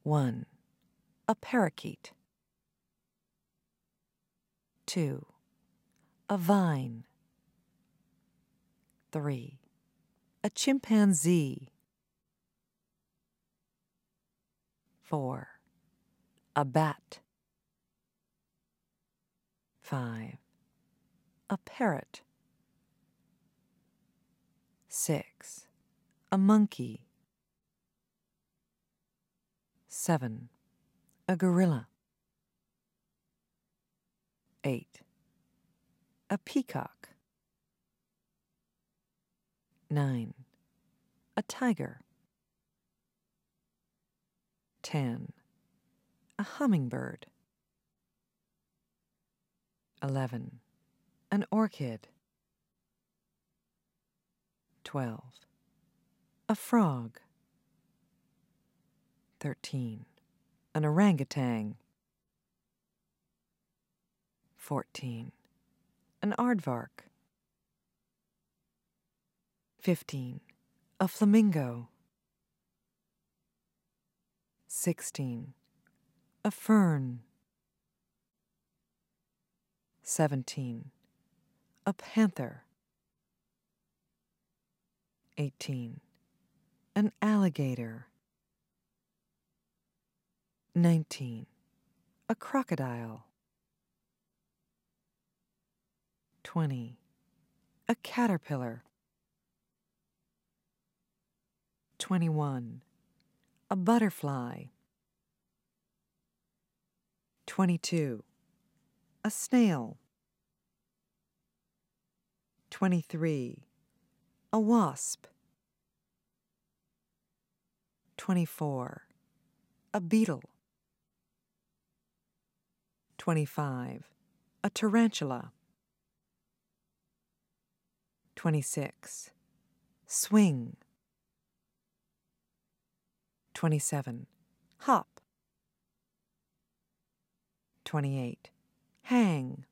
1. A parakeet. 2. A vine. 3. A chimpanzee. 4. A bat. 5. A parrot. 6. A monkey. 7. A gorilla. 8. A peacock. 9. A tiger. 10. A hummingbird. 11. An orchid. 12. A frog. 13. An orangutan. 14. An aardvark. 15. A flamingo. 16. A fern. 17. A panther. 18. An alligator. 19. A crocodile. 20. A caterpillar. 21. A butterfly. 22. A snail. 23. A wasp. 24. A beetle. 25. A tarantula. 26. Swing. 27. Hop. 28. Hang.